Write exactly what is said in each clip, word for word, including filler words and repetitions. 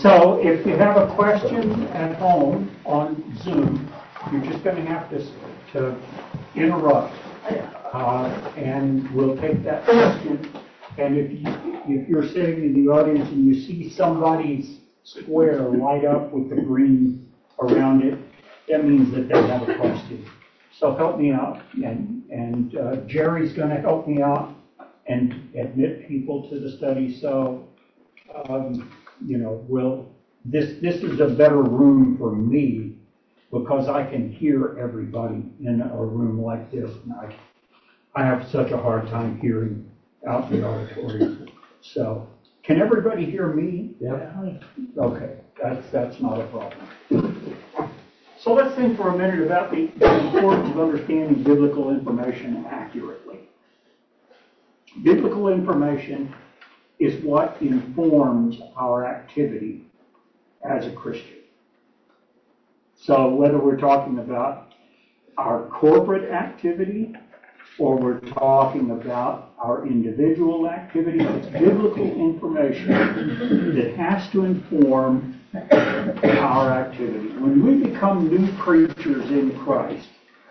So if you have a question at home on Zoom, you're just going to have to, to interrupt, uh, and we'll take that question. And if, you, if you're sitting in the audience and you see somebody's square light up with the green around it, that means that they have a question. So help me out, and, and uh, Jerry's going to help me out and admit people to the study. So, um, you know, we'll, this this is a better room for me because I can hear everybody in a room like this. And I, I have such a hard time hearing out in the auditorium. So, can everybody hear me? Yeah. Okay, that's that's not a problem. So let's think for a minute about the importance of understanding biblical information accurately. Biblical information is what informs our activity as a Christian. So whether we're talking about our corporate activity or we're talking about our individual activity, it's biblical information that has to inform our activity. When we become new creatures in Christ,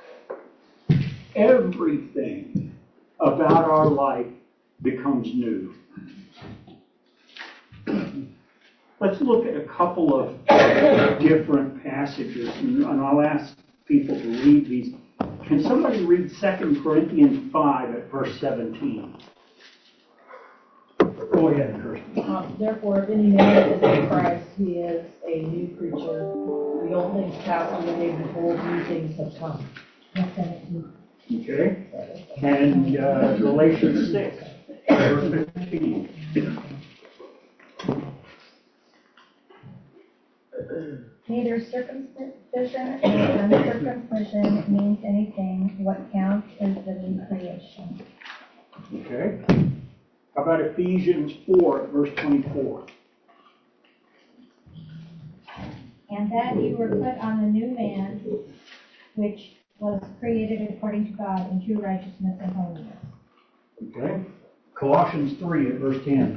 everything about our life becomes new. Let's look at a couple of different passages, and I'll ask people to read these. Can somebody read Second Corinthians five at verse seventeen? Go ahead, Kirsten. Um, Therefore, if any man is in Christ, he is a new creature. The old things pass away, behold, new things have come. Okay. And uh, Galatians six, verse fifteen. Neither circumcision nor uncircumcision means anything. What counts is the new creation. Okay. How about Ephesians four, verse twenty-four? And that you were put on the new man, which was created according to God in true righteousness and holiness. Okay. Colossians three, at verse ten.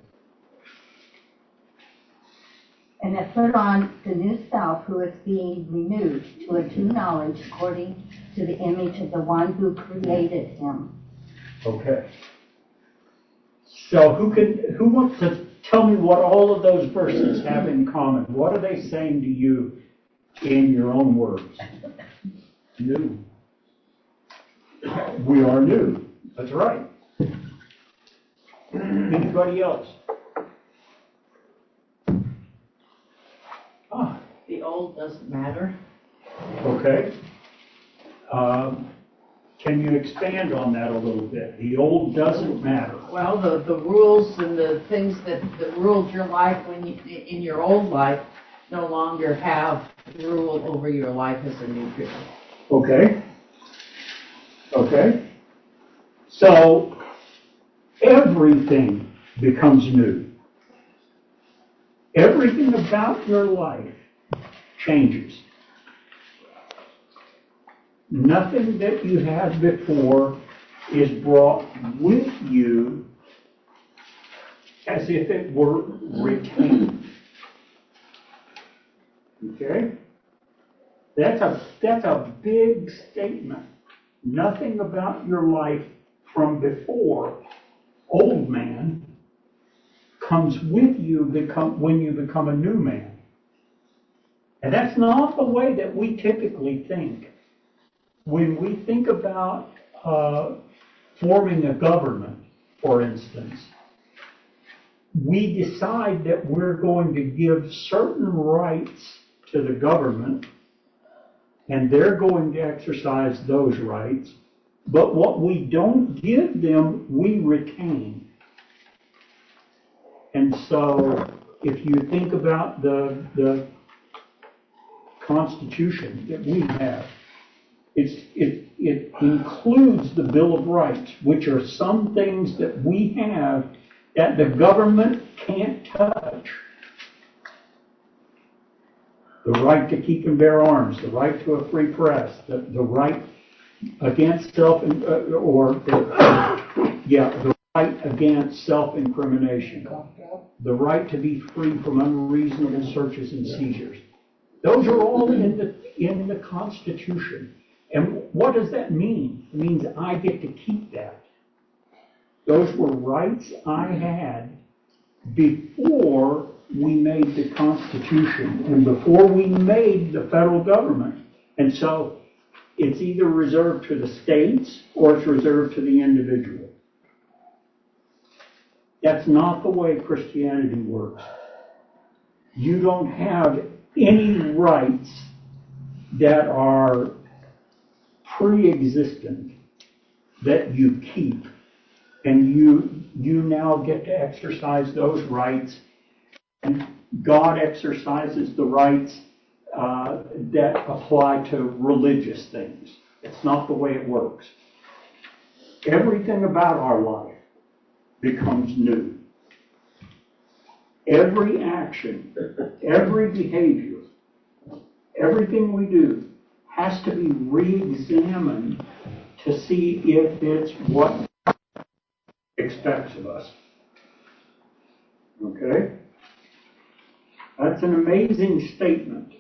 And that put on the new self, who is being renewed to a true knowledge according to the image of the one who created him. Okay. So who can who wants to tell me what all of those verses have in common? What are they saying to you in your own words? New. We are new. That's right. Anybody else? Ah. The old doesn't matter. Okay. Um, can you expand on that a little bit? The old doesn't matter. Well, the, the rules and the things that, that ruled your life when you, in your old life no longer have rule over your life as a new creature. Okay. Okay. So everything becomes new. Everything about your life changes. Nothing that you had before is brought with you as if it were retained. Okay? That's a, that's a big statement. Nothing about your life from before, old man, comes with you become, when you become a new man. And that's not the way that we typically think. When we think about uh, forming a government, for instance, we decide that we're going to give certain rights to the government, and they're going to exercise those rights, but what we don't give them, we retain. And so, if you think about the, the Constitution that we have, it's, it, it includes the Bill of Rights, which are some things that we have that the government can't touch. The right to keep and bear arms, the right to a free press, the, the right against self, uh, or, uh, yeah, the right against self-incrimination. the right to be free from unreasonable searches and seizures. Those are all in the, in the Constitution. And what does that mean? It means I get to keep that. Those were rights I had before we made the Constitution and before we made the federal government. And so it's either reserved to the states or it's reserved to the individual. That's not the way Christianity works. You don't have any rights that are pre-existent that you keep, and you you now get to exercise those rights, and God exercises the rights uh, that apply to religious things. It's not the way it works. Everything about our life becomes new. Every action, every behavior, everything we do has to be re-examined to see if it's what God expects of us. Okay? That's an amazing statement.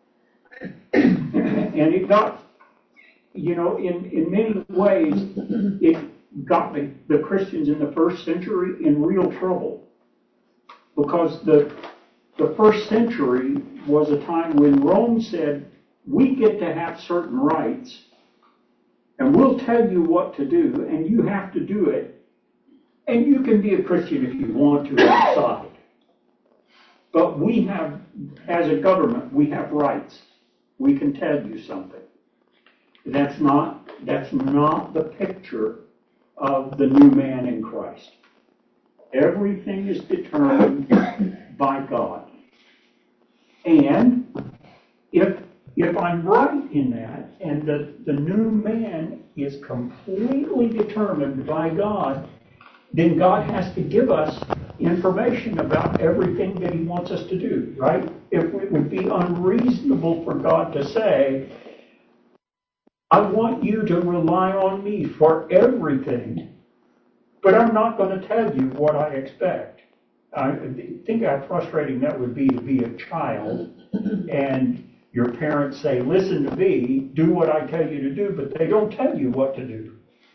And it got, you know, in, in many ways, it got the, the Christians in the first century in real trouble. Because the, the first century was a time when Rome said, we get to have certain rights, and we'll tell you what to do, and you have to do it, and you can be a Christian if you want to outside. But we have, as a government, we have rights. We can tell you something. That's not, that's not the picture of the new man in Christ. Everything is determined by God. And if if I'm right in that, and the, the new man is completely determined by God, then God has to give us information about everything that he wants us to do, right? If it would be unreasonable for God to say, I want you to rely on me for everything, but I'm not going to tell you what I expect. I think how frustrating that would be to be a child and your parents say, listen to me, do what I tell you to do, but they don't tell you what to do.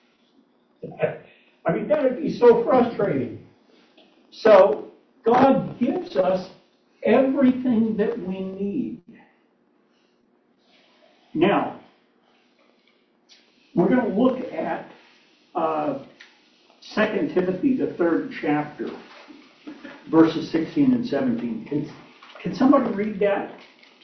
I mean, that would be so frustrating. So God gives us everything that we need. Now, we're going to look at uh, Second Timothy, the third chapter, verses sixteen and seventeen. Can, can somebody read that?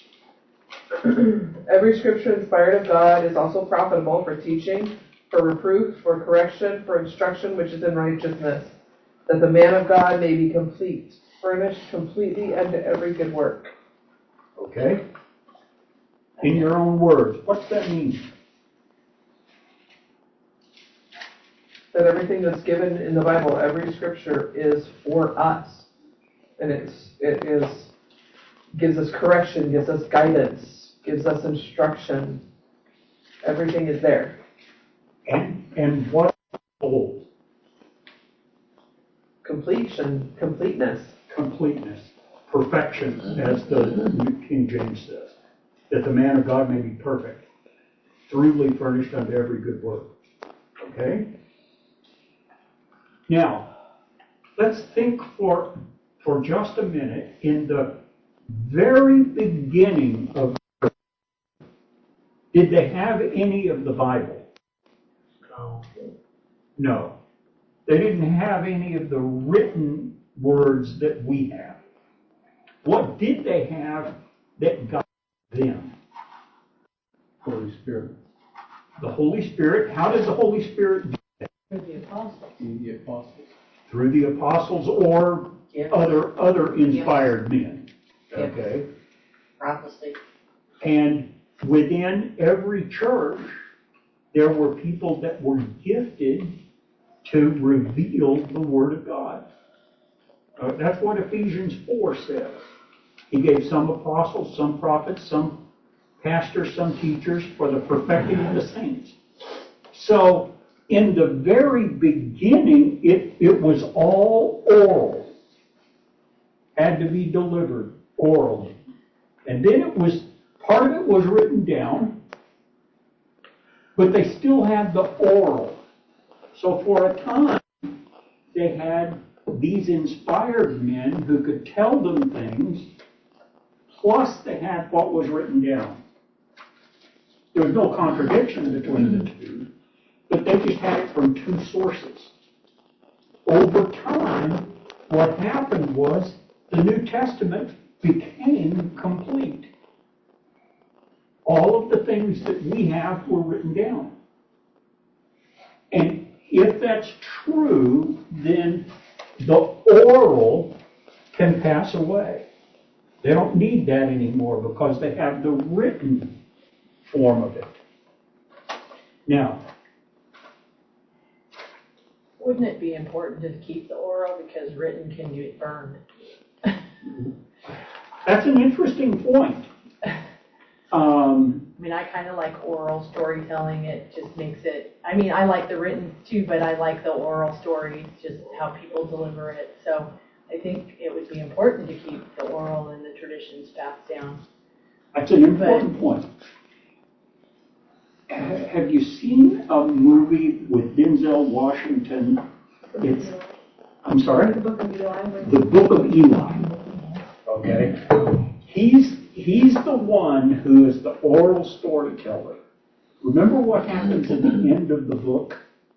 Every scripture inspired of God is also profitable for teaching, for reproof, for correction, for instruction which is in righteousness, that the man of God may be complete, furnished completely unto every good work. Okay. In your own words, what's that mean? That everything that's given in the Bible, every scripture, is for us. And it's, it is, gives us correction, gives us guidance, gives us instruction. Everything is there. And and what whole? Completion, completeness. Completeness. Perfection, as the New King James says. That the man of God may be perfect, truly furnished unto every good work. Okay? Now, let's think for, for just a minute in the very beginning of, did they have any of the Bible? No. No. They didn't have any of the written words that we have. What did they have that got them? Holy Spirit. The Holy Spirit. How did the Holy Spirit do that? Through the apostles. Through the apostles. Through the apostles or Yes. other other inspired men. Yes. Okay. Prophecy. And within every church, there were people that were gifted to reveal the Word of God. Uh, that's what Ephesians four says. He gave some apostles, some prophets, some pastors, some teachers for the perfecting of the saints. So, in the very beginning, it, it was all oral. had to be delivered orally. And then it was, part of it was written down, but they still had the oral. So for a time, they had these inspired men who could tell them things, plus they had what was written down. There was no contradiction between the two, but they just had it from two sources. Over time, what happened was the New Testament became complete. All of the things that we have were written down. And if that's true, then the oral can pass away. They don't need that anymore because they have the written form of it. Now, wouldn't it be important to keep the oral because written can get burned? That's an interesting point. Um, I mean, I kind of like oral storytelling. It just makes it, I mean, I like the written too, but I like the oral story, just how people deliver it. So I think it would be important to keep the oral and the traditions passed down. That's an important point. Have you seen a movie with Denzel Washington? It's, I'm sorry? The Book of Eli. The Book of Eli. Okay? He's, he's the one who is the oral storyteller. Remember what happens at the end of the book?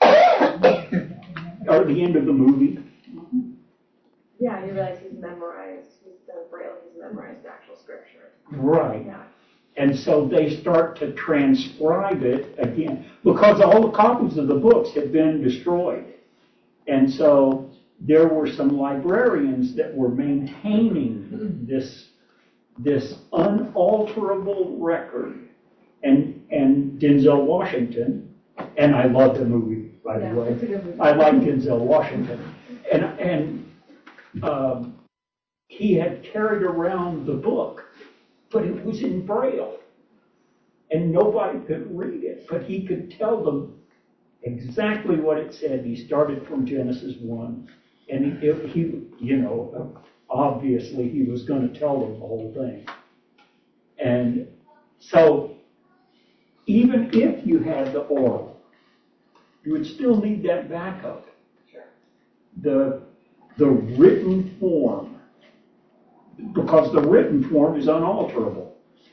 Or the end of the movie? Yeah, you realize he's memorized, he's done Braille, he's memorized actual scripture. Right. Yeah. And so they start to transcribe it again, because all the copies of the books had been destroyed. And so there were some librarians that were maintaining this, this unalterable record. And, and Denzel Washington, and I love the movie, by the Yeah, way. it's a good movie. I like Denzel Washington. And, and um, he had carried around the book, but it was in Braille. And nobody could read it, but he could tell them exactly what it said. He started from Genesis one, and he, he you know, obviously he was going to tell them the whole thing. And so, even if you had the oral, you would still need that backup. Sure. The, the written form, because the written form is unalterable.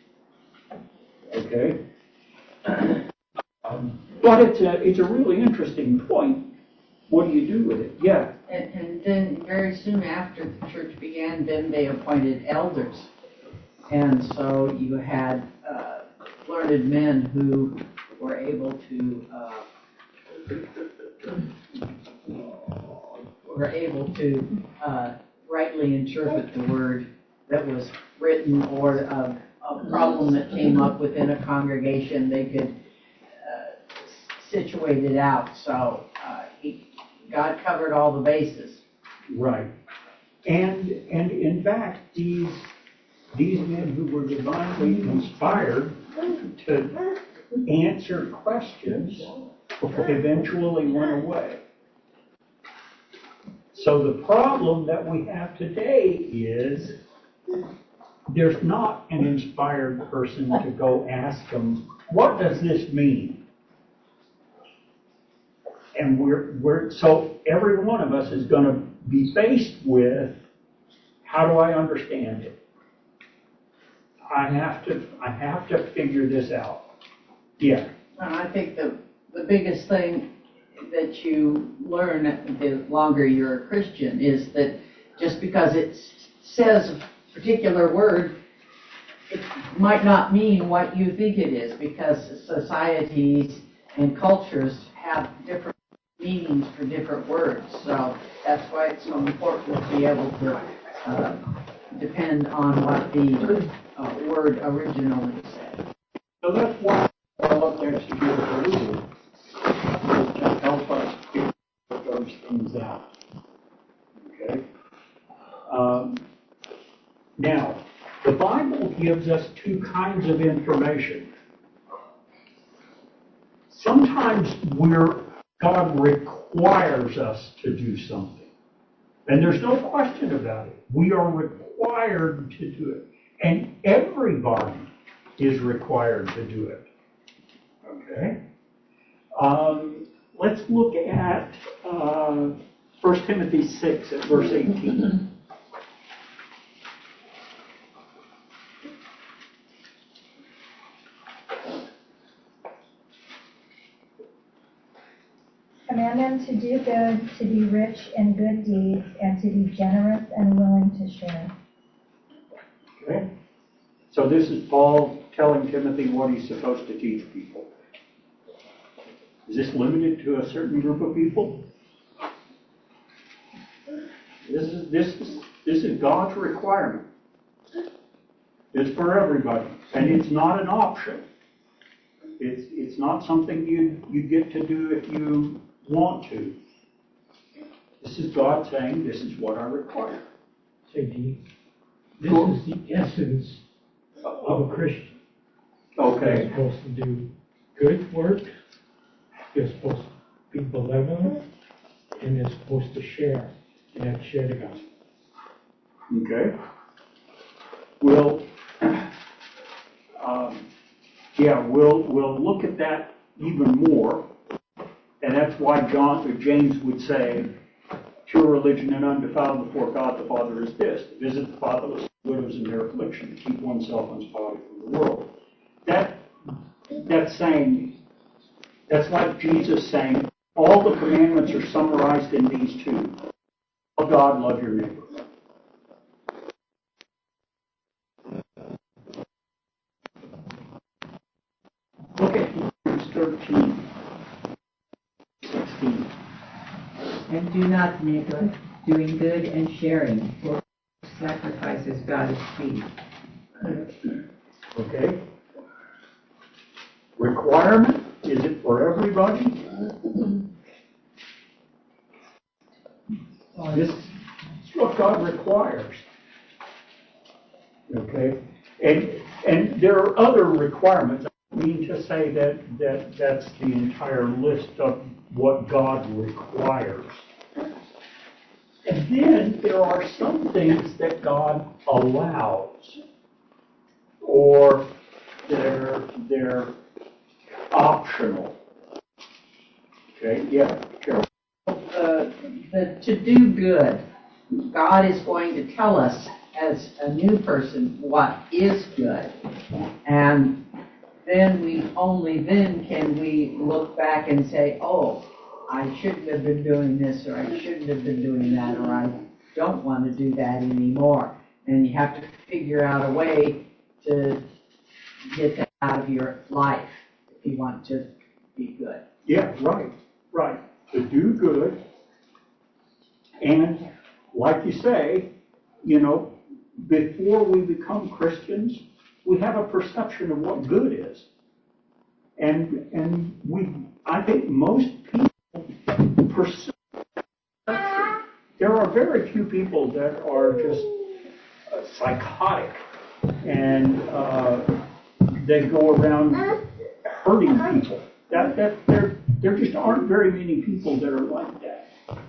Okay? Um, but it's a, it's a really interesting point. What do you do with it? Yeah. And, and then very soon after the church began, then they appointed elders. And so you had uh, learned men who were able to uh, were able to uh, rightly interpret the word that was written, or a, a problem that came up within a congregation. They could uh, situate it out. So uh, he, God covered all the bases. Right. And and in fact, these these men who were divinely inspired to answer questions eventually went away. So the problem that we have today is there's not an inspired person to go ask them, what does this mean? And we're, we're, so every one of us is going to be faced with, how do I understand it? I have to, I have to figure this out. Yeah. And I think the, the biggest thing that you learn the longer you're a Christian is that just because it says a particular word, it might not mean what you think it is, because societies and cultures have different meanings for different words. So that's why it's so important to be able to uh, depend on what the uh, word originally said. So that's why I love the exegetical rule, is to help us figure those things out. Okay? Um, now, the Bible gives us two kinds of information. Sometimes we're, God requires us to do something. And there's no question about it. We are required to do it. And everybody is required to do it. Okay? Um, let's look at uh, First Timothy six at verse eighteen. Command them to do good, to be rich in good deeds, and to be generous and willing to share. Okay? So this is Paul telling Timothy what he's supposed to teach people. Is this limited to a certain group of people? This is this is this is God's requirement. It's for everybody, and it's not an option. It's it's not something you you get to do if you want to. This is God saying, "This is what I require." Say, Dean, this is the essence of a Christian. Okay. They're supposed to do good work. They're supposed to be benevolent, and they're supposed to share. They have to share the gospel. Okay. Well, um, yeah, we'll we'll look at that even more, and that's why John or James would say, "Pure religion and undefiled before God the Father is this: to visit the fatherless, widows in their affliction, to keep oneself unspotted from the world." That that's saying that's like Jesus saying all the commandments are summarized in these two: love God, love your neighbor. Look at Hebrews thirteen, sixteen. And do not neglect doing good and sharing, for sacrifices God is pleased. Okay? Requirement, is it for everybody? This is what God requires. Okay? And and there are other requirements. I don't mean to say that, that that's the entire list of what God requires. And then there are some things that God allows, or they're they're optional. Okay, yeah, Carol. Uh, the to do good, God is going to tell us as a new person what is good, and then we only then can we look back and say, oh, I shouldn't have been doing this, or I shouldn't have been doing that, or I don't want to do that anymore. And you have to figure out a way to get that out of your life if you want to be good. Yeah, right, right. To do good, and like you say, you know, before we become Christians, we have a perception of what good is. And and we, I think most people pursue. There are very few people that are just uh, psychotic and uh, they go around hurting people. That that there there just aren't very many people that are like that.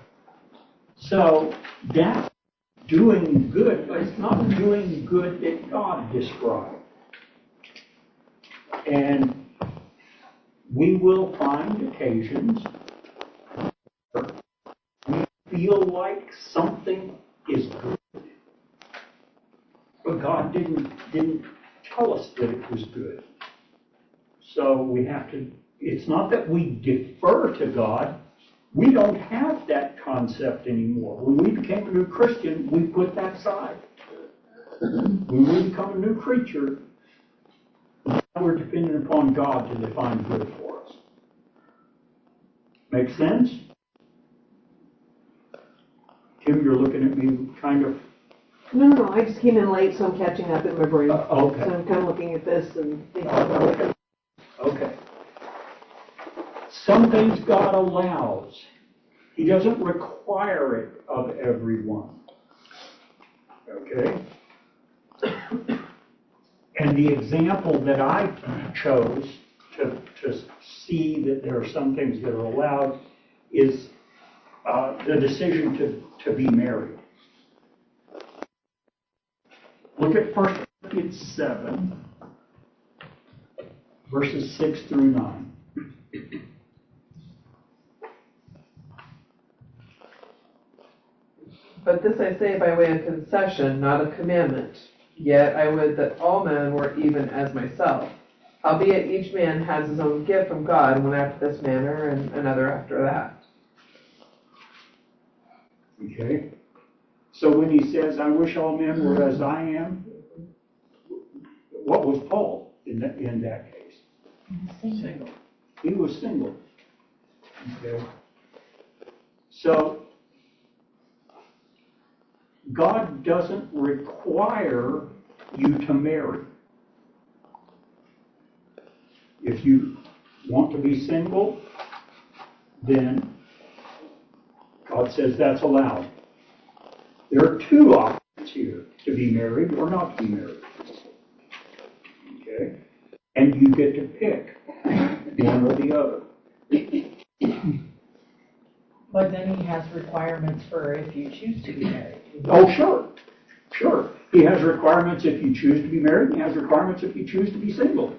So that's doing good, but it's not doing good that God described. And we will find occasions where we feel like something is good, but God didn't didn't tell us that it was good. So we have to, it's not that we defer to God. We don't have that concept anymore. When we became a new Christian, we put that aside. When we become a new creature, we're dependent upon God to define good for us. Make sense? Tim, you're looking at me kind of... No, no, no, I just came in late, so I'm catching up in my brain. Uh, okay. So I'm kind of looking at this and thinking about it. Okay. Some things God allows. He doesn't require it of everyone. Okay? And the example that I chose to, to see that there are some things that are allowed is uh, the decision to, to be married. Look at First Corinthians seven, verses six through nine. But this I say by way of concession, not of commandment. Yet I would that all men were even as myself. Howbeit each man has his own gift from God, one after this manner, and another after that. Okay? So when he says, I wish all men were as I am, what was Paul in that, in that case? Single. He was single. Okay? So, God doesn't require you to marry. If you want to be single, then God says that's allowed. There are two options here, to be married or not to be married. Okay? And you get to pick one or the other. But then he has requirements for if you choose to be married. Oh, sure. Sure. He has requirements if you choose to be married, and he has requirements if you choose to be single.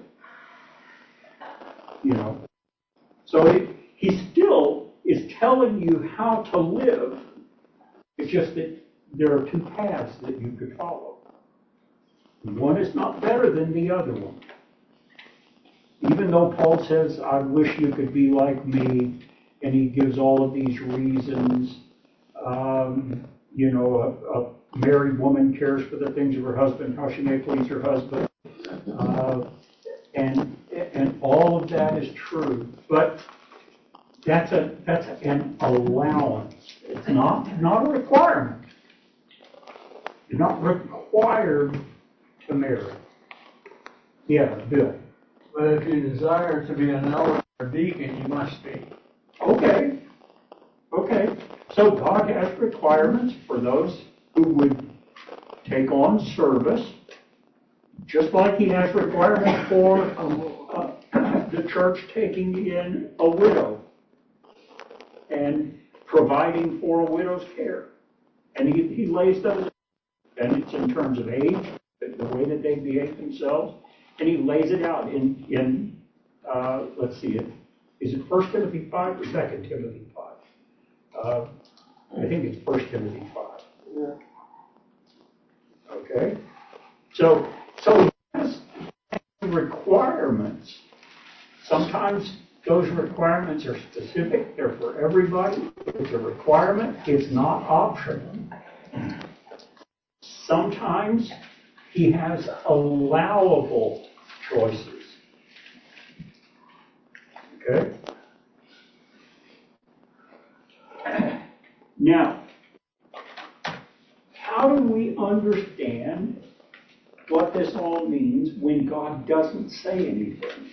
You know. So he, he still is telling you how to live. It's just that there are two paths that you could follow. One is not better than the other one. Even though Paul says, I wish you could be like me, and he gives all of these reasons. Um, you know, a, a married woman cares for the things of her husband, how she may please her husband. Uh, and and all of that is true. But that's a that's an allowance. It's not not a requirement. You're not required to marry. Yeah, Bill. But if you desire to be an elder or deacon, you must be. Okay. Okay. So God has requirements for those who would take on service, just like he has requirements for uh, the church taking in a widow and providing for a widow's care. And he, he lays those, and it's in terms of age, the way that they behave themselves, and he lays it out in, in uh, let's see, it is it First Timothy five or Second Timothy five? Uh, I think it's First Timothy five. Yeah. Okay? So, so he has requirements. Sometimes those requirements are specific. They're for everybody. It's a requirement. It's not optional. Sometimes he has allowable choices. Okay? Now, how do we understand what this all means when God doesn't say anything?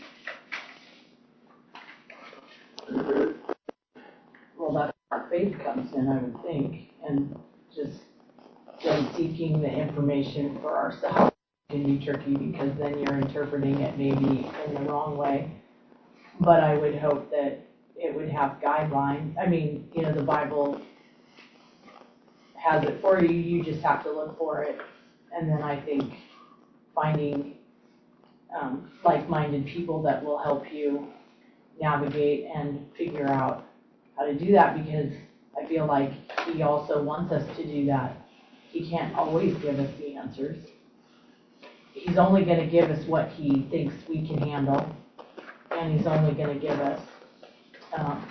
Well, that's where faith comes in, I would think, and just then seeking the information for ourselves can be tricky because then you're interpreting it maybe in the wrong way. But I would hope that it would have guidelines. I mean, you know, the Bible has it for you. You just have to look for it. And then I think finding um, like-minded people that will help you navigate and figure out how to do that, because I feel like he also wants us to do that. He can't always give us the answers. He's only going to give us what he thinks we can handle, and he's only going to give us um,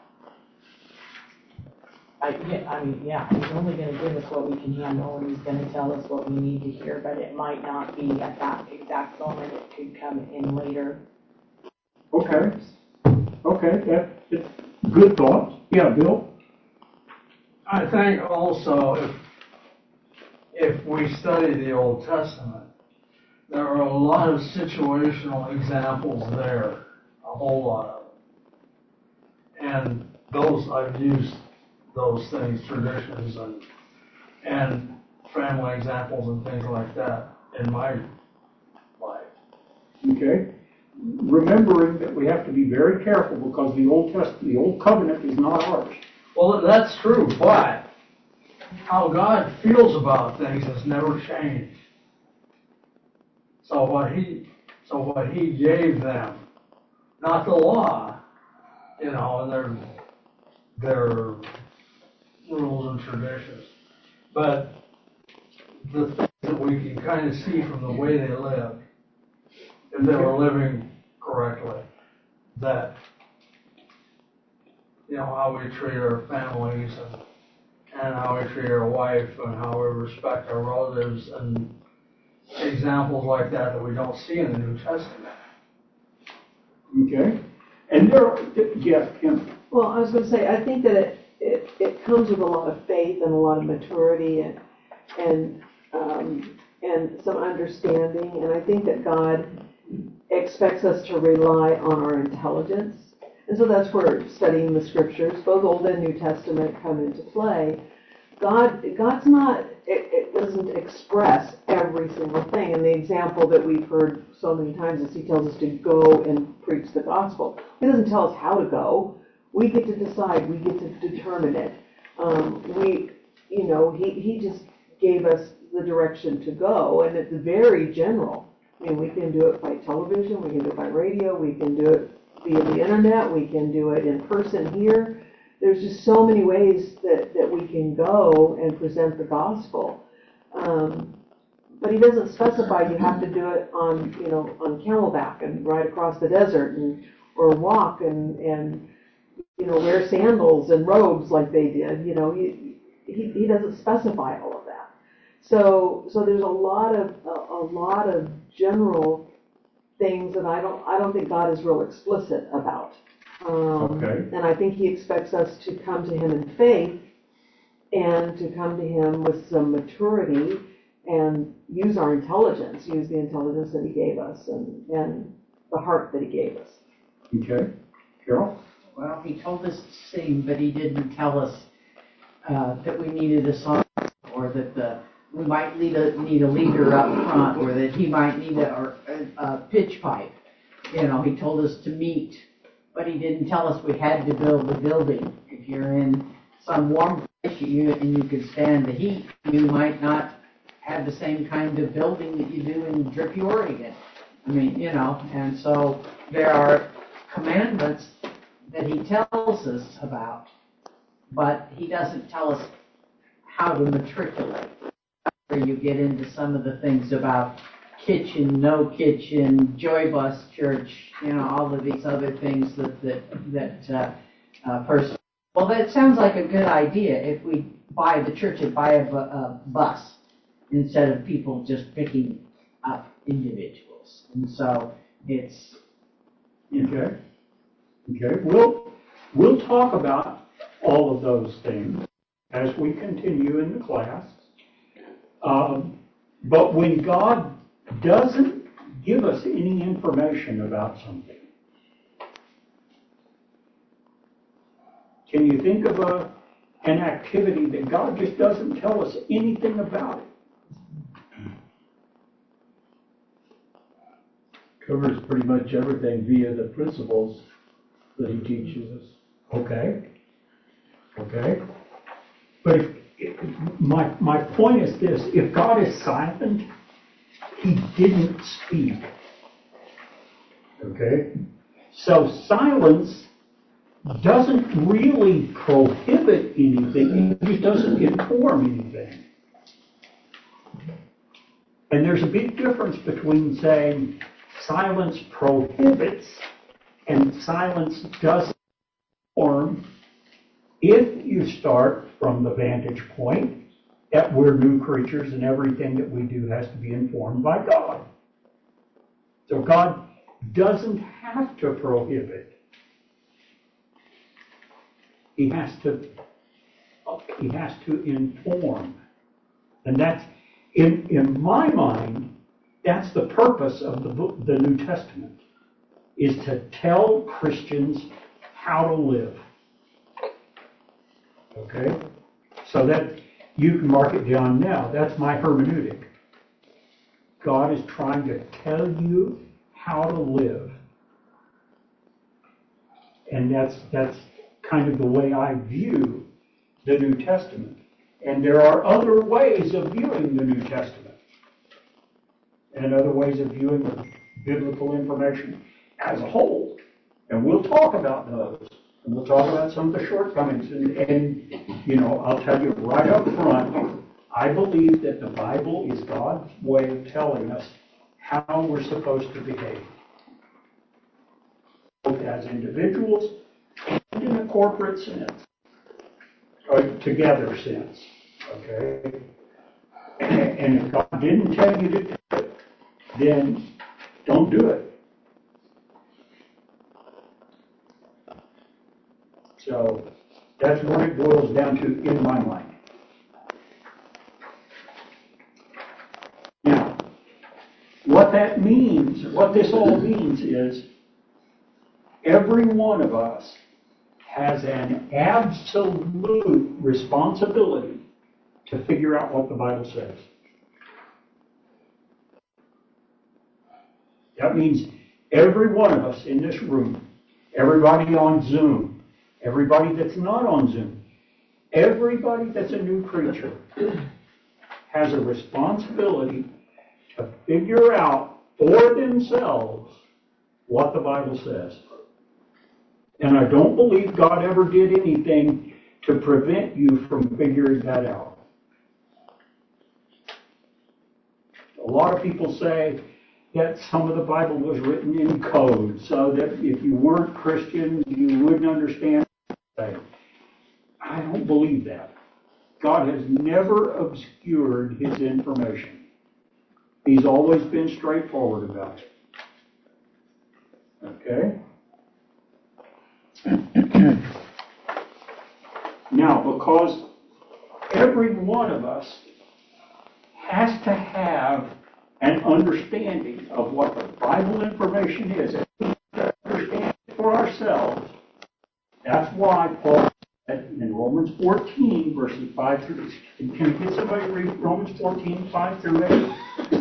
I, yeah, I mean, yeah, he's only going to give us what we can handle, and he's going to tell us what we need to hear, but it might not be at that exact moment. It could come in later. Okay. Okay, that, that's good thoughts. Yeah, Bill? I think also if if we study the Old Testament, there are a lot of situational examples there, a whole lot of them. And those, I've used those things, traditions and and family examples and things like that in my life. Okay. Remembering that we have to be very careful because the Old Testament, the Old Covenant is not ours. Well, that's true, but how God feels about things has never changed. So what he, so what he gave them, not the law, you know, and their, their rules and traditions, but the things that we can kind of see from the way they lived, if they were living correctly, that, you know, how we treat our families and, and how we treat our wife and how we respect our relatives and examples like that that we don't see in the New Testament. Okay. And there, yeah, Kim. Well, I was going to say, I think that it, it, it comes with a lot of faith and a lot of maturity and, and, um, and some understanding. And I think that God expects us to rely on our intelligence. And so that's where studying the scriptures, both Old and New Testament, come into play. God, God's not, it, it doesn't express every single thing. And the example that we've heard so many times is he tells us to go and preach the gospel. He doesn't tell us how to go. We get to decide. We get to determine it. Um, we, you know, he, he just gave us the direction to go, and it's very general. I mean, we can do it by television, we can do it by radio, we can do it via the internet, we can do it in person here. There's just so many ways that, that we can go and present the gospel. Um, but he doesn't specify you have to do it on, you know, on camelback and ride across the desert and or walk and, and you know, wear sandals and robes like they did. You know, he he, he doesn't specify all of that. So so there's a lot of a, a lot of general things that I don't I don't think God is real explicit about. Um, Okay. And I think he expects us to come to him in faith and to come to him with some maturity and use our intelligence, use the intelligence that he gave us and, and the heart that he gave us. Okay. Carol? Well, he told us to sing, but he didn't tell us uh, that we needed a song or that the we might need a, need a leader up front or that he might need a, or a, a pitch pipe. You know, he told us to meet, but he didn't tell us we had to build the building. If you're in some warm place you, and you can stand the heat, you might not have the same kind of building that you do in Drippy, Oregon. I mean, you know, and so there are commandments that he tells us about, but he doesn't tell us how to matriculate. Where you get into some of the things about kitchen, no kitchen, Joy Bus Church, you know, all of these other things that that that uh, uh, person. Well, that sounds like a good idea if we buy the church and buy a, bu- a bus instead of people just picking up individuals. And so it's you know, Okay. Okay. We'll we'll talk about all of those things as we continue in the class. Um, but when God doesn't give us any information about something, can you think of a an activity that God just doesn't tell us anything about it? Covers pretty much everything via the principles that he teaches us. Okay. Okay. But if, if, my my point is this: if God is silent, he didn't speak. Okay? So silence doesn't really prohibit anything, it just doesn't inform anything. And there's a big difference between saying silence prohibits and silence doesn't inform if you start from the vantage point that we're new creatures and everything that we do has to be informed by God. So God doesn't have to prohibit. He has to he has to inform. And that's in in my mind, that's the purpose of the book, the New Testament, is to tell Christians how to live. Okay? So that you can mark it down now. That's my hermeneutic. God is trying to tell you how to live. And that's that's kind of the way I view the New Testament. And there are other ways of viewing the New Testament and other ways of viewing the biblical information as a whole. And we'll talk about those. And we'll talk about some of the shortcomings. And, and, you know, I'll tell you right up front, I believe that the Bible is God's way of telling us how we're supposed to behave, both as individuals and in a corporate sense, or together sense. Okay? And if God didn't tell you to do it, then don't do it. So that's what it boils down to in my mind. Now, what that means, what this all means is every one of us has an absolute responsibility to figure out what the Bible says. That means every one of us in this room, everybody on Zoom, everybody that's not on Zoom, everybody that's a new creature has a responsibility to figure out for themselves what the Bible says. And I don't believe God ever did anything to prevent you from figuring that out. A lot of people say that some of the Bible was written in code, so that if you weren't Christian, you wouldn't understand it. I don't believe that. God has never obscured His information. He's always been straightforward about it. Okay? Now, because every one of us has to have an understanding of what the Bible information is, and we have to understand it for ourselves. That's why Paul said in Romans fourteen, verses five through eight. Can you get somebody to read Romans fourteen, five through eight?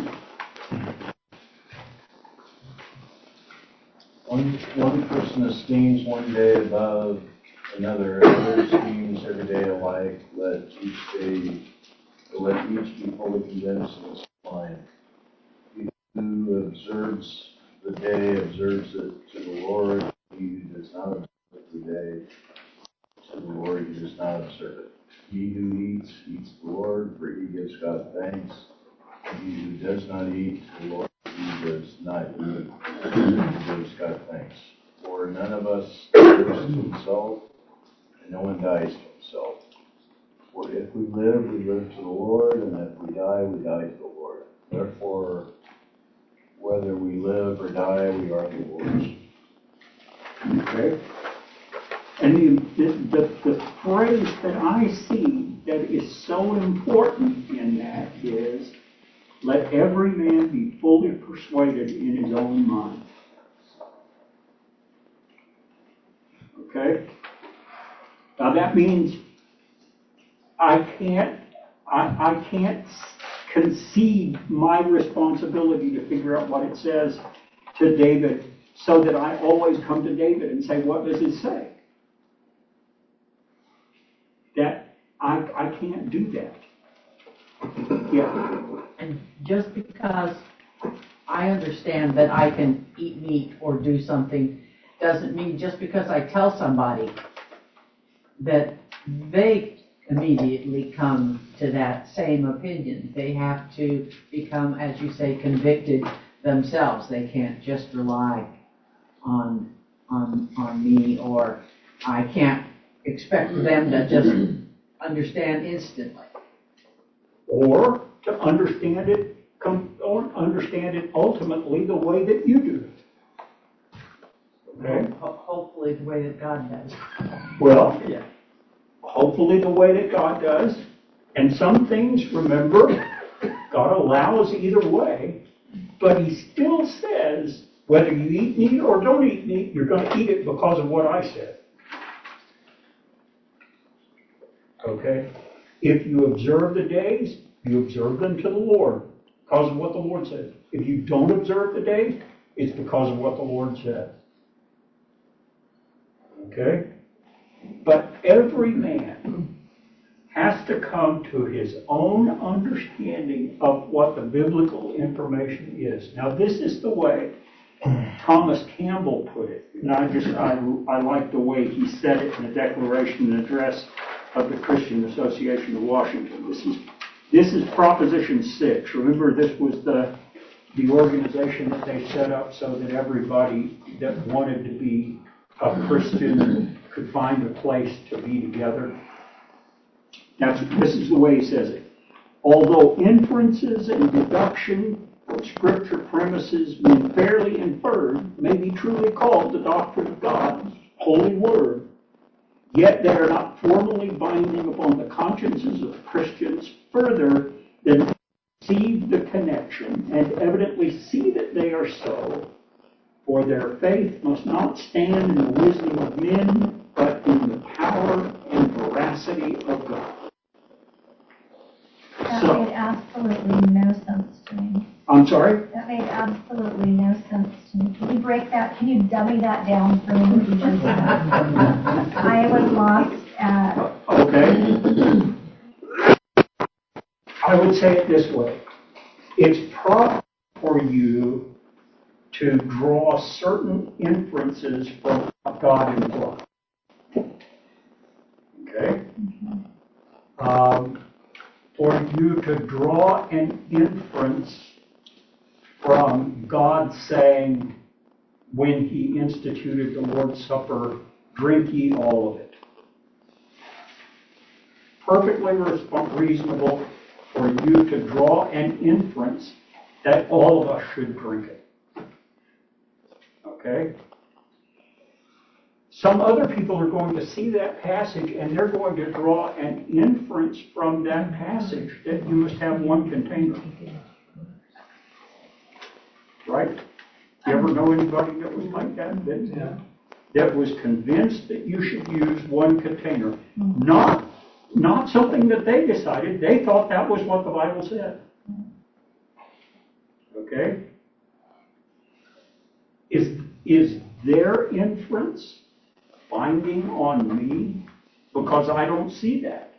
One, one person esteems one day above another, another esteems every day alike. Let each day, let each be fully convinced in his mind. He who observes the day observes it to the Lord. He who does not observe the day to the Lord, he does not observe it. He who eats, eats the Lord, for he gives God thanks. He who does not eat the Lord, he does not eat, he gives God thanks. For none of us lives to himself, and no one dies to himself. For if we live, we live to the Lord, and if we die, we die to the Lord. Therefore, whether we live or die, we are the Lord's. Okay? And the, the, the phrase that I see that is so important in that is, let every man be fully persuaded in his own mind. Okay? Now that means I can't, I, I can't concede my responsibility to figure out what it says to David so that I always come to David and say, what does it say? That I, I can't do that. Yeah. And just because I understand that I can eat meat or do something doesn't mean just because I tell somebody that they immediately come to that same opinion. They have to become, as you say, convicted themselves. They can't just rely on on on me, or I can't expect them to just understand instantly. Or to understand it, come, or understand it ultimately the way that you do it. Okay? Ho- hopefully the way that God does. Well, Yeah. hopefully the way that God does. And some things, remember, God allows either way, but He still says, whether you eat meat or don't eat meat, you're going to eat it because of what I said. Okay? If you observe the days, you observe them to the Lord because of what the Lord said. If you don't observe the days, it's because of what the Lord said. Okay? But every man has to come to his own understanding of what the biblical information is. Now, this is the way Thomas Campbell put it, and I just, I, I like the way he said it in the Declaration and Address of the Christian Association of Washington. This is, this is Proposition six. Remember, this was the, the organization that they set up so that everybody that wanted to be a Christian could find a place to be together. That's, this is the way he says it. Although inferences and deduction from scripture premises when fairly inferred may be truly called the doctrine of God's holy word, yet they are not formally binding upon the consciences of Christians further than perceive the connection and evidently see that they are so, for their faith must not stand in the wisdom of men, but in the power and veracity of God. That So, made absolutely no sense to me. I'm sorry? That made absolutely no sense to me. Can you break that? Can you dummy that down for me? What you just said? I was lost at. Okay. I would say it this way. It's proper for you to draw certain inferences from what God implies. Okay? Um, for you to draw an inference from God saying, when he instituted the Lord's Supper, drink ye all of it. Perfectly reasonable for you to draw an inference that all of us should drink it. Okay? Some other people are going to see that passage and they're going to draw an inference from that passage that you must have one container. Right? You ever know anybody that was like that? That, Yeah. that was convinced that you should use one container. Not, not something that they decided. They thought that was what the Bible said. Okay? Is, is their inference binding on me because I don't see that?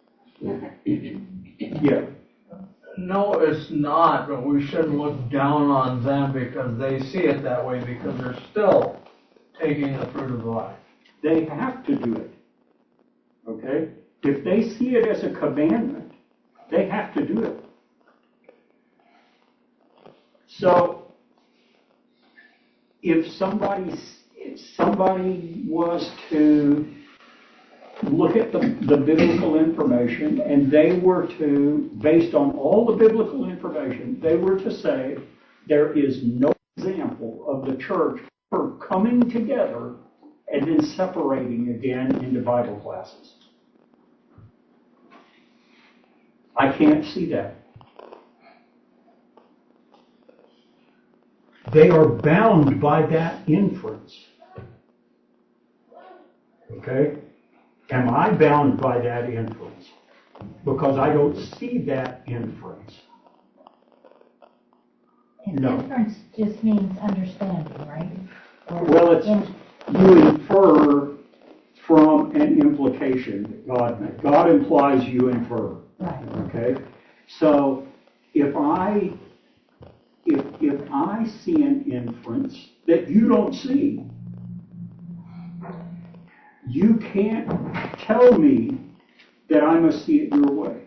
Yeah. No, it's not, but we shouldn't look down on them because they see it that way, because they're still taking the fruit of life. They have to do it. Okay? If they see it as a commandment, they have to do it. So, if somebody, if somebody was to look at the, the biblical information and they were to, based on all the biblical information, they were to say there is no example of the church ever coming together and then separating again into Bible classes. I can't see that. They are bound by that inference. Okay? Am I bound by that inference? Because I don't see that inference. And No. inference just means understanding, right? Or Well, it's, in- you infer from an implication that God made. God implies, you infer. Right. Okay? So, if I, if, if I see an inference that you don't see, you can't tell me that I must see it your way.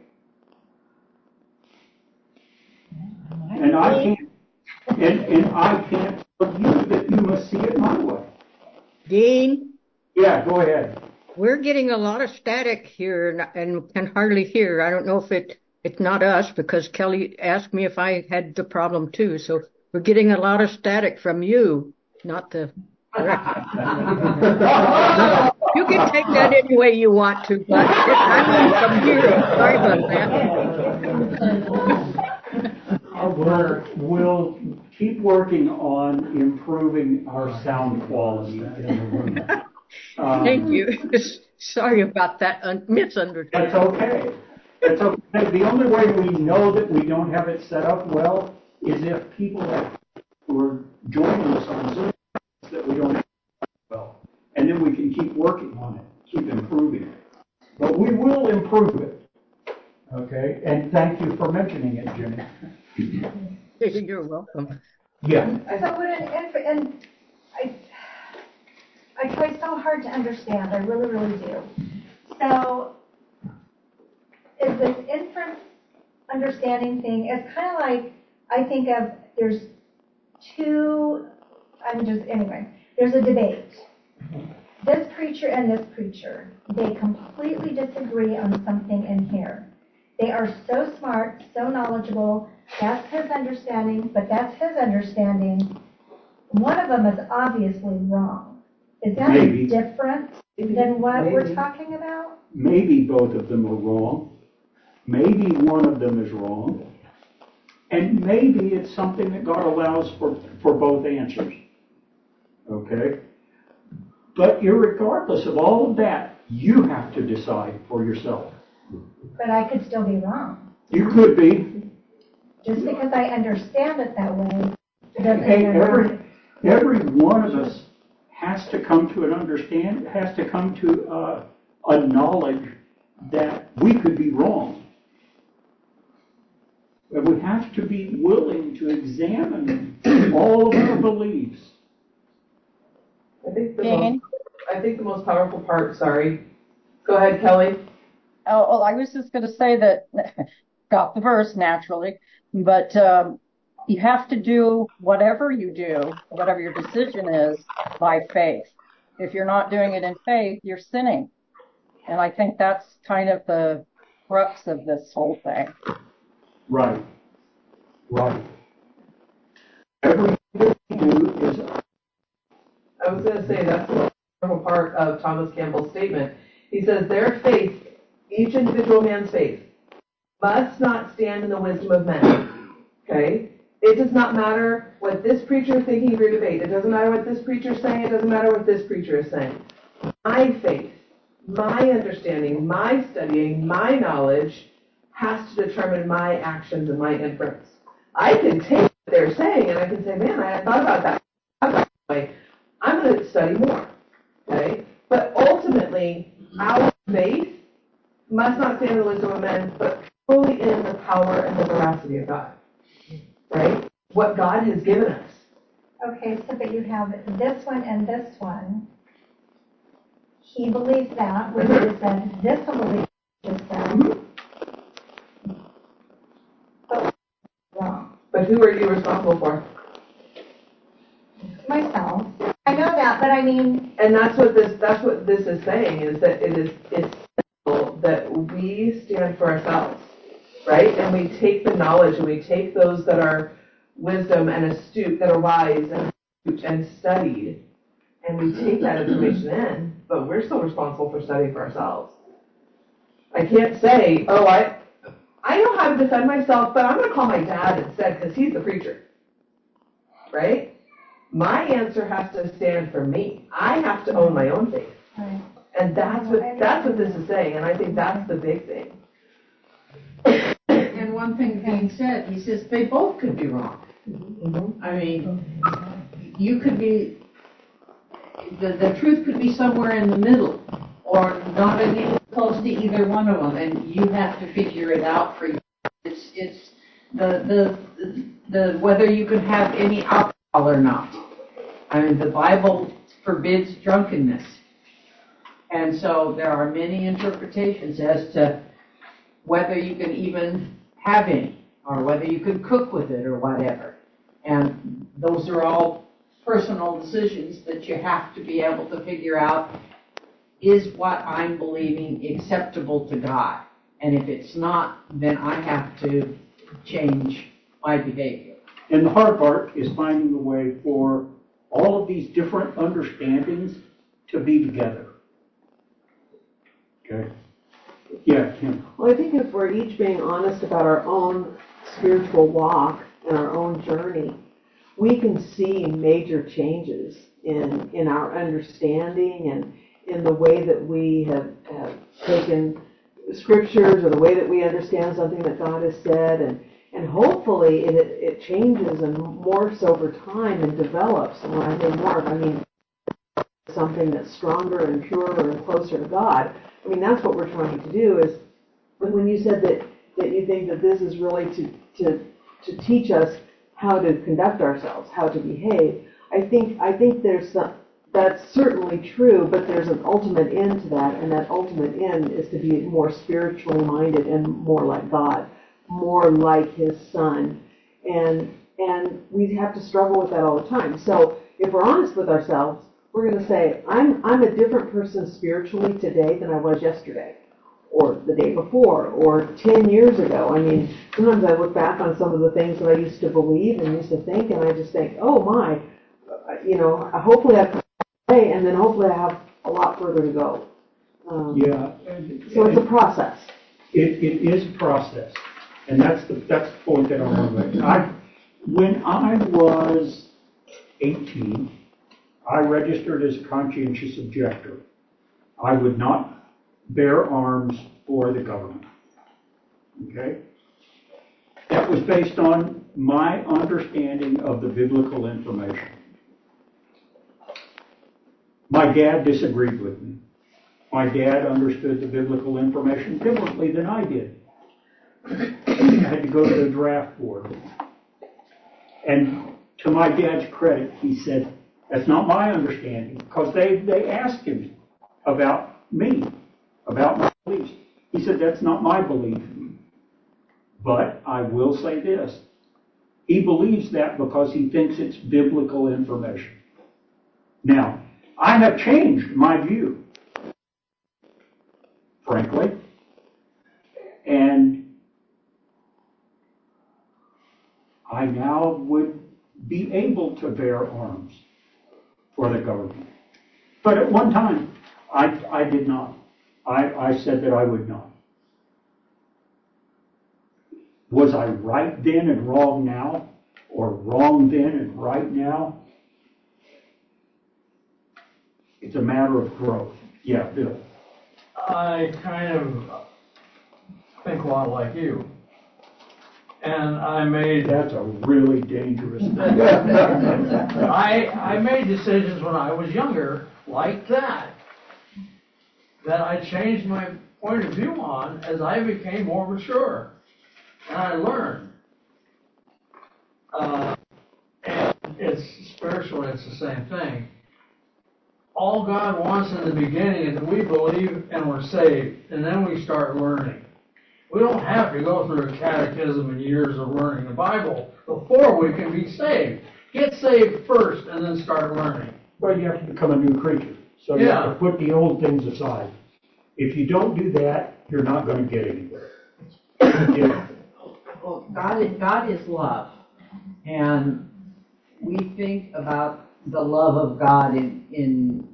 And I can't, and, and I can't tell you that you must see it my way. Dean, Yeah, go ahead. we're getting a lot of static here and, and can hardly hear. I don't know if it it's not us because Kelly asked me if I had the problem too. So we're getting a lot of static from you, not the rest. You can take that any way you want to, but I mean from here. Sorry about that. We'll, we'll keep working on improving our sound quality in the room. Um, Thank you. Sorry about that un- misunderstanding. That's okay. That's okay. The only way we know that we don't have it set up well is if people that were joining us on Zoom that we don't have it well. And then we can keep working on it, keep improving it. But we will improve it. Okay, and thank you for mentioning it, Jimmy. You're welcome. Yeah. So would an inf- and I, I try so hard to understand, I really, really do. So is this inference understanding thing, it's kind of like, I think of, there's two, I'm just, anyway, there's a debate. This preacher and this preacher, they completely disagree on something in here. They are so smart, so knowledgeable, that's his understanding, but that's his understanding. One of them is obviously wrong. Is that Maybe. different than what Maybe. we're talking about? Maybe both of them are wrong. Maybe one of them is wrong. And maybe it's something that God allows for, for both answers. Okay? But irregardless of all of that, you have to decide for yourself. But I could still be wrong. You could be. Just because I understand it that way doesn't Hey, mean I'm every, right. every one of us has to come to an understand, has to come to uh, a knowledge that we could be wrong. And we have to be willing to examine all of our beliefs. I think the Jane? most, I think the most powerful part, sorry. Go ahead, Kelly. Oh, well, I was just going to say that, got the verse naturally, but um, you have to do whatever you do, whatever your decision is, by faith. If you're not doing it in faith, you're sinning. And I think that's kind of the crux of this whole thing. Right. Right. Everything we do is. I was going to say that's the powerful part of Thomas Campbell's statement. He says their faith, each individual man's faith, must not stand in the wisdom of men. Okay? It does not matter what this preacher is thinking of your debate. It doesn't matter what this preacher is saying. It doesn't matter what this preacher is saying. My faith, my understanding, my studying, my knowledge has to determine my actions and my inference. I can take what they're saying and I can say, man, I hadn't thought about that. That way. I'm going to study more. Okay? But ultimately, our faith must not stand in the wisdom of men, but fully in the power and the veracity of God. Right? What God has given us. Okay, so but you have this one and this one. He believes that, what you just said. This one believes what you just said. But wrong. But who are you responsible for? Myself. I know that, but I mean. And that's what this that's what this is saying, is that it is it's essential that we stand for ourselves. Right? And we take the knowledge and we take those that are wisdom and astute, that are wise and astute and studied, and we take that information in, but we're still responsible for studying for ourselves. I can't say, oh, I I know how to defend myself, but I'm going to call my dad instead because he's the preacher. Right? My answer has to stand for me. I have to own my own faith. Right. And that's what that's what this is saying, and I think that's the big thing. And one thing being said, he says they both could be wrong. Mm-hmm. I mean, you could be, the, the truth could be somewhere in the middle, or not even close to either one of them, and you have to figure it out for you. It's, it's the, the, the, whether you could have any alcohol or not. I mean, the Bible forbids drunkenness. And so there are many interpretations as to whether you can even have any, or whether you could cook with it or whatever. And those are all personal decisions that you have to be able to figure out, is what I'm believing acceptable to God? And if it's not, then I have to change my behavior. And the hard part is finding a way for all of these different understandings to be together. Okay? Yeah, Kim. Well, I think if we're each being honest about our own spiritual walk and our own journey, we can see major changes in in our understanding and in the way that we have, have taken scriptures or the way that we understand something that God has said, and and hopefully it, it changes and morphs over time and develops. And when I say morph, I mean something that's stronger and purer and closer to God. I mean, that's what we're trying to do. Is when you said that that you think that this is really to, to, to teach us how to conduct ourselves, how to behave. I think, I think there's some, that's certainly true, but there's an ultimate end to that, and that ultimate end is to be more spiritually minded and more like God, more like His Son. And, and we have to struggle with that all the time. So if we're honest with ourselves, we're going to say, I'm, I'm a different person spiritually today than I was yesterday, or the day before, or ten years ago. I mean, sometimes I look back on some of the things that I used to believe and used to think, and I just think, oh my, you know, hopefully I've come away, and then hopefully I have a lot further to go. Um, Yeah. So it's a process. It, it is a process, and that's the that's the point that I want to make. I, when I was eighteen, I registered as a conscientious objector. I would not bear arms for the government. Okay? That was based on my understanding of the biblical information. My dad disagreed with me. My dad understood the biblical information differently than I did. I had to go to the draft board. And to my dad's credit, he said, that's not my understanding, because they, they asked him about me, about my beliefs. He said, that's not my belief. But I will say this. He believes that because he thinks it's biblical information. Now, I have changed my view, frankly, and I now would be able to bear arms for the government. But at one time, I, I did not. I, I said that I would not. Was I right then and wrong now? Or wrong then and right now? It's a matter of growth. Yeah, Bill. I kind of think a lot like you. And I made... That's a really dangerous thing. I, I made decisions when I was younger like that, that I changed my point of view on as I became more mature. And I learned. Uh, and it's spiritually, it's the same thing. All God wants in the beginning is that we believe and we're saved, and then we start learning. We don't have to go through a catechism and years of learning the Bible before we can be saved. Get saved first and then start learning. Well, you have to become a new creature. So you Yeah. have to put the old things aside. If you don't do that, you're not going to get anywhere. Yeah. Well, God is, God is love. And we think about the love of God in, in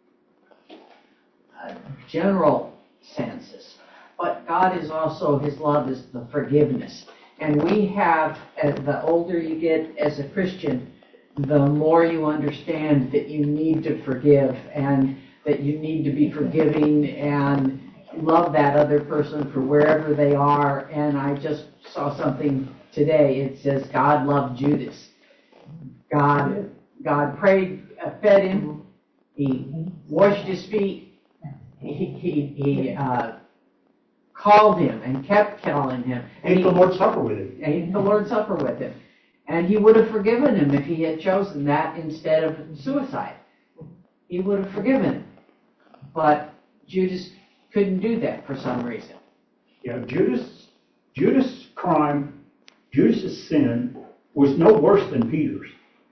uh, general senses. But God is also, His love is the forgiveness. And we have, as the older you get as a Christian, the more you understand that you need to forgive and that you need to be forgiving and love that other person for wherever they are. And I just saw something today. It says God loved Judas. God, God prayed, uh, fed him. He washed his feet. He, he, he uh, called him and kept calling him. And Ate he, the Lord's Supper with him. Ate the Lord's Supper with him. And he would have forgiven him if he had chosen that instead of suicide. He would have forgiven him. But Judas couldn't do that for some reason. Yeah, Judas, Judas' crime, Judas' sin was no worse than Peter's.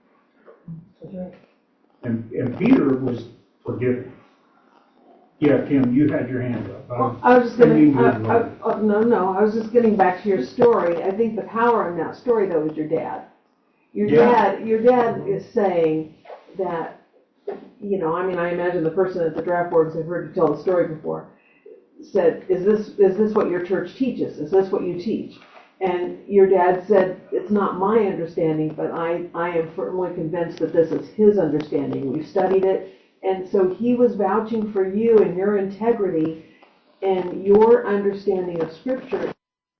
And, and Peter was forgiven. Yeah, Kim, you had your hand up. I Well, I was just getting, I, I, I, oh, no, no, I was just getting back to your story. I think the power in that story, though, is your dad. Your Yeah. dad, your dad is saying that, you know, I mean, I imagine the person at the draft board has heard you tell the story before, said, is this, is this what your church teaches? Is this what you teach? And your dad said, it's not my understanding, but I, I am firmly convinced that this is his understanding. We've studied it. And so he was vouching for you and your integrity and your understanding of Scripture.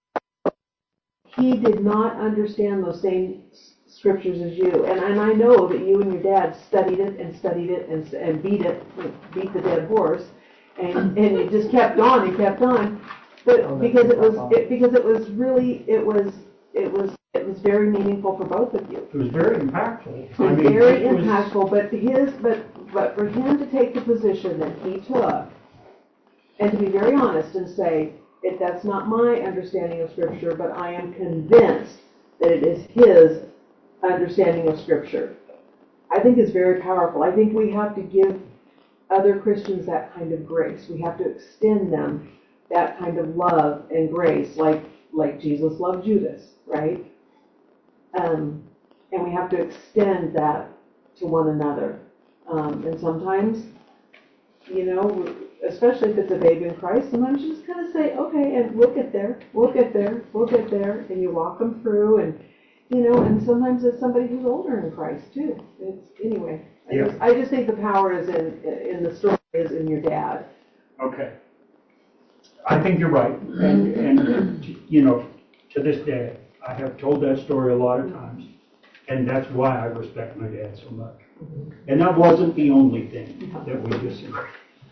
He did not understand those same Scriptures as you. And, and I know that you and your dad studied it and studied it and, and beat it, beat the dead horse. And, and it just kept on and kept on. but because it was, it, because it was really, it was, it was, it was very meaningful for both of you. It was very impactful. It was I mean, very it was- impactful, but his, but, but for him to take the position that he took, and to be very honest and say, if that's not my understanding of Scripture, but I am convinced that it is his understanding of Scripture, I think is very powerful. I think we have to give other Christians that kind of grace. We have to extend them that kind of love and grace, like like Jesus loved Judas, right? Um, and we have to extend that to one another. Um, and sometimes, you know, especially if it's a babe in Christ, sometimes you just kind of say, okay, and we'll get there, we'll get there, we'll get there, and you walk them through, and you know, and sometimes it's somebody who's older in Christ too. It's anyway. I, Yeah. just, I just think the power is in in the story is in your dad. Okay. I think you're right. And, and, you know, to this day, I have told that story a lot of times. And that's why I respect my dad so much. And that wasn't the only thing that we disagreed.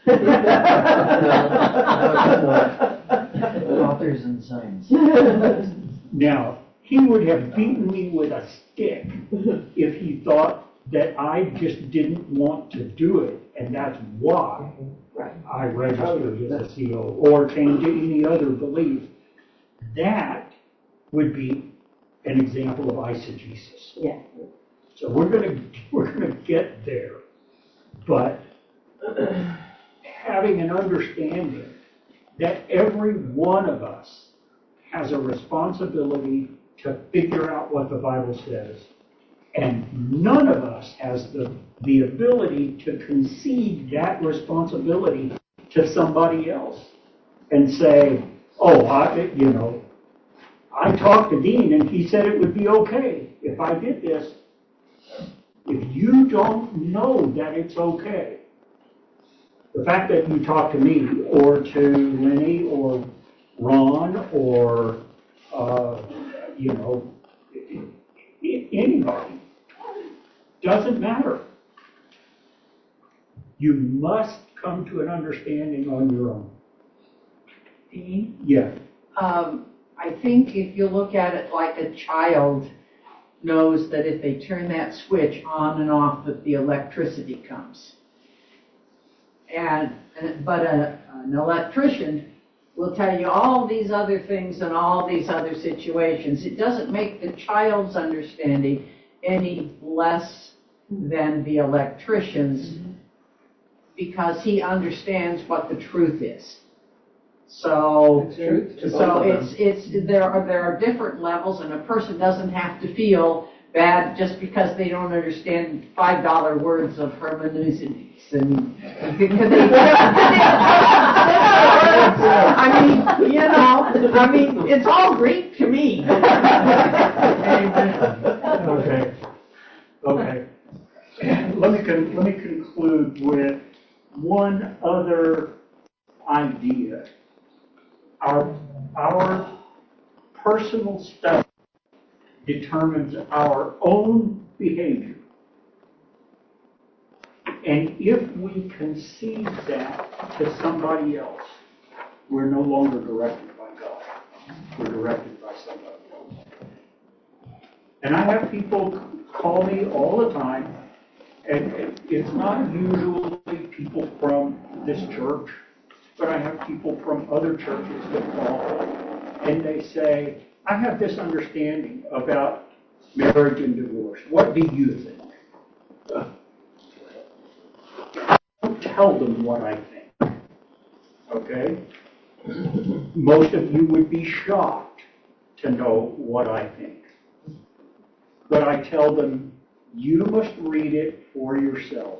Authors and signs. Now, he would have beaten me with a stick if he thought that I just didn't want to do it, and that's why I registered as a C O or came to any other belief. That would be an example of eisegesis. Yeah. So we're gonna we're gonna get there, but having an understanding that every one of us has a responsibility to figure out what the Bible says. And none of us has the, the ability to concede that responsibility to somebody else and say, oh, I, you know, I talked to Dean and he said it would be okay if I did this. If you don't know that it's okay, the fact that you talk to me or to Lenny or Ron or, uh, you know, anybody, doesn't matter. You must come to an understanding on your own. Dean? Yeah. Um, I think if you look at it like a child knows that if they turn that switch on and off, that the electricity comes. And, and but a, an electrician will tell you all these other things and all these other situations. It doesn't make the child's understanding any less than the electrician's, mm-hmm. because he understands what the truth is. So, It's truth to so both of it's it's there are there are different levels, and a person doesn't have to feel bad just because they don't understand five dollar words of hermeneutics and because they, I mean, you know, I mean, it's all Greek to me. Okay. Okay. Let me con- let me conclude with one other idea. Our our personal stuff determines our own behavior. And if we concede that to somebody else, we're no longer directed by God. We're directed by somebody else. And I have people call me all the time, and it's not usually people from this church, but I have people from other churches that call, and they say, I have this understanding about marriage and divorce. What do you think? I don't tell them what I think. Okay? Most of you would be shocked to know what I think. But I tell them, you must read it for yourself.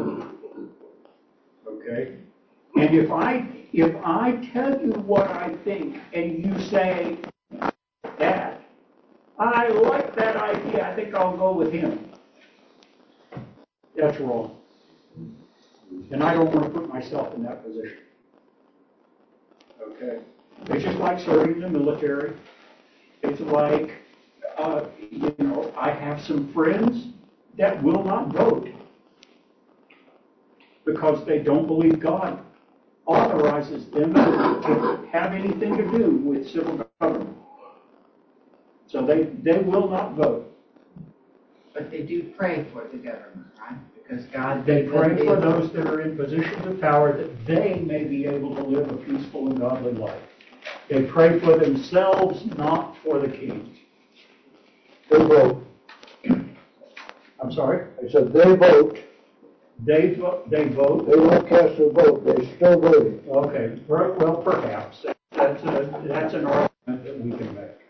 Okay? And if I if I tell you what I think and you say, Dad, I like that idea, I think I'll go with him, that's wrong. And I don't want to put myself in that position. Okay? It's just like serving in the military. It's like, uh, you know, I have some friends that will not vote because they don't believe God authorizes them to have anything to do with civil government. So they, they will not vote. But they do pray for the government, right? Because God. They gave them pray the- for those that are in positions of power that they may be able to live a peaceful and godly life. They pray for themselves, not for the king. They vote. I'm sorry? I said they vote. They, vo- they vote? They won't cast their vote, they're still voting. Okay, per- well, perhaps. That's, a, that's an argument that we can make.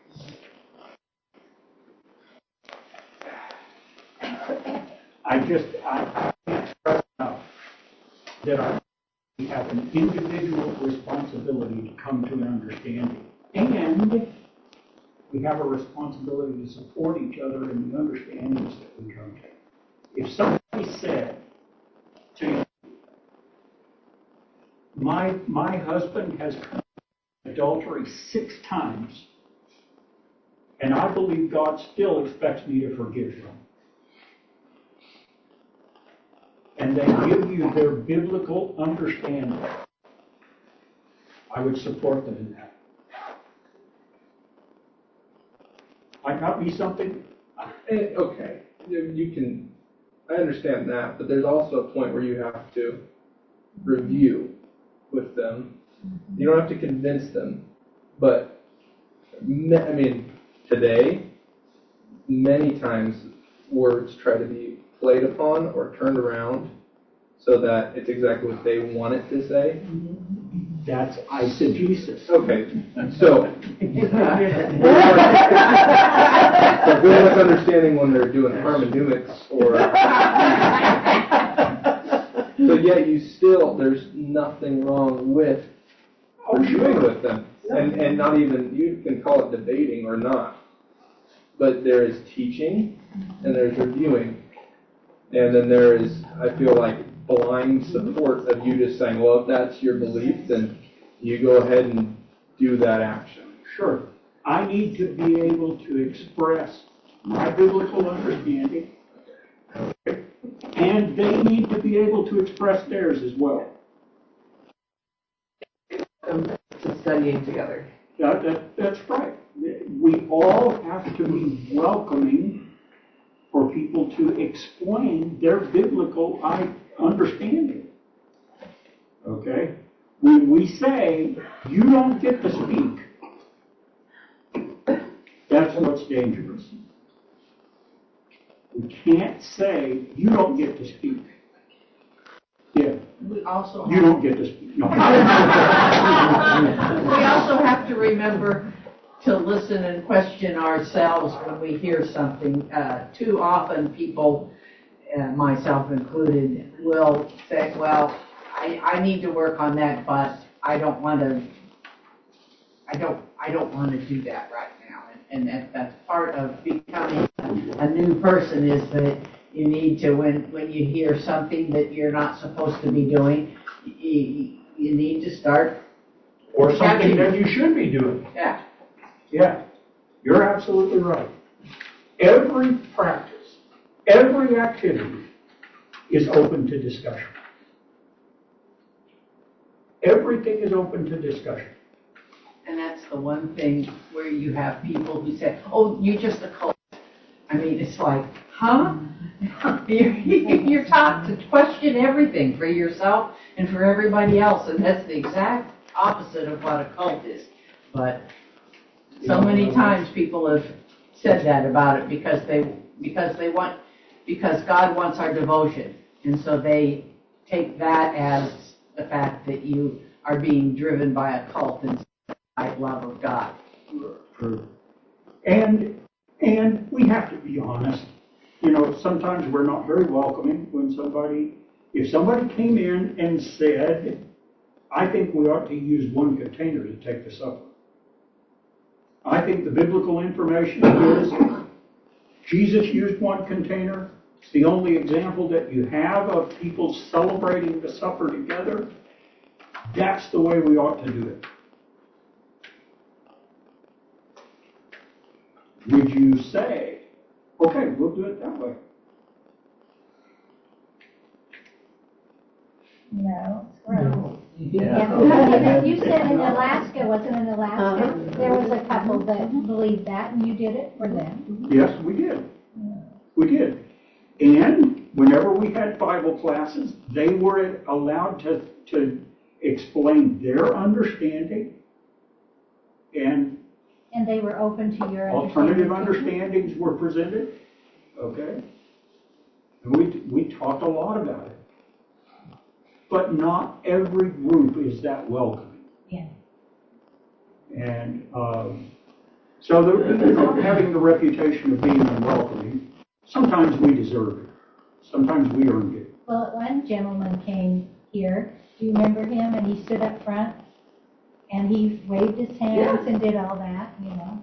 I just, I can't express enough that I we have an individual responsibility to come to an understanding. And we have a responsibility to support each other in the understandings that we come to. If somebody said to you, my, my husband has committed adultery six times, and I believe God still expects me to forgive him, and they give you their biblical understanding, I would support them in that. Might not be something. Eh, okay, you, you can, I understand that, but there's also a point where you have to review with them. You don't have to convince them, but me, I mean, today, many times words try to be played upon or turned around so that it's exactly what they want it to say. That's eisegesis. Okay, so so good with understanding when they're doing hermeneutics or so yet you still there's nothing wrong with reviewing with them. And and not even you can call it debating or not. But there is teaching and there's reviewing. And then there is, I feel like, blind support of you just saying, well, if that's your belief, then you go ahead and do that action. Sure. I need to be able to express my biblical understanding, and they need to be able to express theirs as well. To studying together. That, that, that's right. We all have to be welcoming for people to explain their biblical understanding. Okay? When we say, you don't get to speak, that's what's dangerous. We can't say, you don't get to speak. Yeah. We also You don't get to speak. No. We also have to remember to listen and question ourselves when we hear something. Uh, too often people, uh, myself included, will say, well, I, I need to work on that, but I don't want to, I don't, I don't want to do that right now. And, and that, that's part of becoming a new person is that you need to, when, when you hear something that you're not supposed to be doing, you, you need to start. Or something that you should be doing. Yeah. Yeah, you're absolutely right. Every practice, every activity is open to discussion. Everything is open to discussion. And that's the one thing where you have people who say, oh, you're just a cult. I mean, it's like, huh? you're, you're taught to question everything for yourself and for everybody else, and that's the exact opposite of what a cult is. But so many times people have said that about it because they because they want because God wants our devotion, and so they take that as the fact that you are being driven by a cult instead of love of God. True. And and we have to be honest. You know, sometimes we're not very welcoming when somebody if somebody came in and said, I think we ought to use one container to take the supper. I think the biblical information is Jesus used one container. It's the only example that you have of people celebrating the supper together. That's the way we ought to do it. Would you say, okay, we'll do it that way? No, it's gross. Yeah, you said in Alaska, wasn't it in Alaska? There was a couple that believed that, and you did it for them. Yes, we did. We did. And whenever we had Bible classes, they were allowed to, to explain their understanding and And they were open to your alternative understanding. understandings were presented. Okay? And we, we talked a lot about it. But not every group is that welcoming. Yeah. And um, so the, having the reputation of being unwelcoming, sometimes we deserve it. Sometimes we earned it. Well, one gentleman came here. Do you remember him? And he stood up front and he waved his hands yeah. and did all that, you know.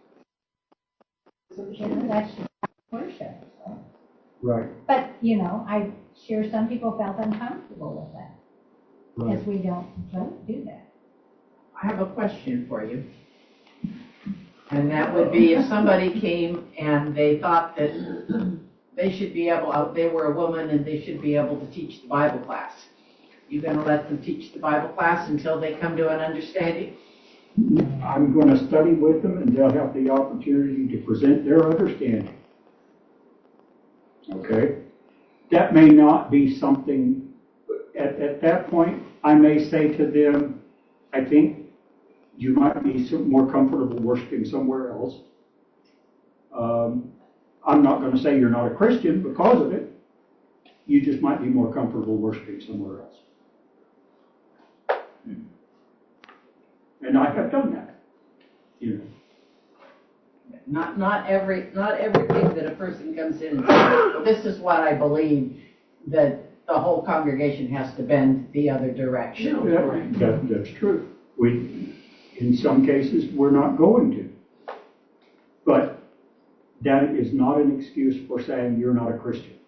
You know, that's just worship. So. Right. But, you know, I'm sure some people felt uncomfortable with that. Because right. we don't, don't do that. I have a question for you. And that would be if somebody came and they thought that they should be able, they were a woman and they should be able to teach the Bible class. You going to let them teach the Bible class until they come to an understanding? I'm going to study with them and they'll have the opportunity to present their understanding. Okay? That may not be something, at, at that point, I may say to them, I think you might be some more comfortable worshiping somewhere else. Um, I'm not going to say you're not a Christian because of it. You just might be more comfortable worshiping somewhere else. And I have done that. You know. Not not every not everything that a person comes in and says, well, this is what I believe, that the whole congregation has to bend the other direction. Yeah, that, that's true. We, in some cases, we're not going to. But that is not an excuse for saying you're not a Christian.